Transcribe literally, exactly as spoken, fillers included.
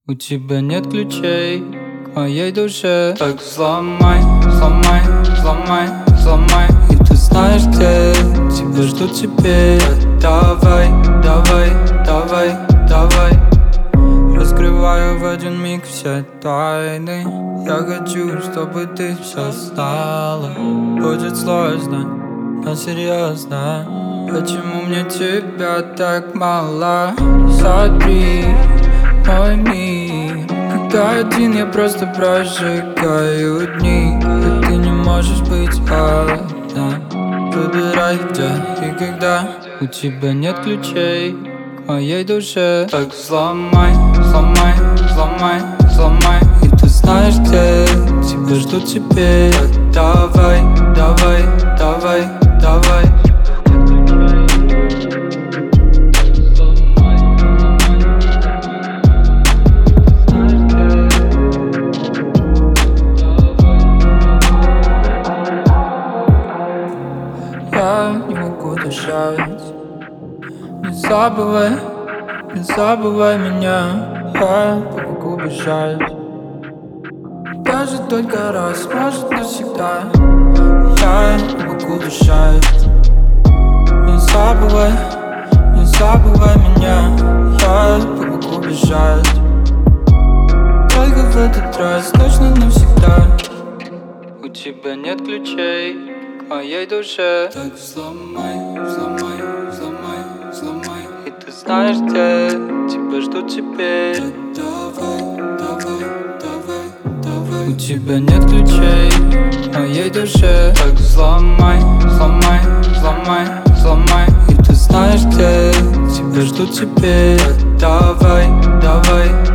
У тебя нет ключей к моей душе. Так взломай, взломай, взломай, взломай. И ты знаешь, где тебя ждут теперь. Давай, давай, давай, давай. Раскрываю в один миг все тайны. Я хочу, чтобы ты все знала. Будет сложно, но серьезно. Почему мне тебя так мало? Смотри мой мир, когда один я просто прожигаю дни. И ты не можешь быть одна. Выбирай, где и когда. У тебя нет ключей к моей душе. Так взломай, взломай, взломай, взломай. И ты знаешь, где тебя ждут теперь. Давай, давай, давай, давай. Я не могу дышать. Не забывай, не забывай меня. Я помогу бежать. Даже только раз, может навсегда. Я не могу дышать. Не забывай, не забывай меня. Я помогу бежать. Только в этот раз, точно навсегда. У тебя нет ключей к моей душе. Так взломай, взломай, взломай, взломай. И ты знаешь, где тебя ждут теперь. Давай, давай, давай, давай. У тебя нет ключей к моей душе. Так взломай, взломай, взломай, взломай. И ты знаешь, где тебя ждут теперь. Давай, давай.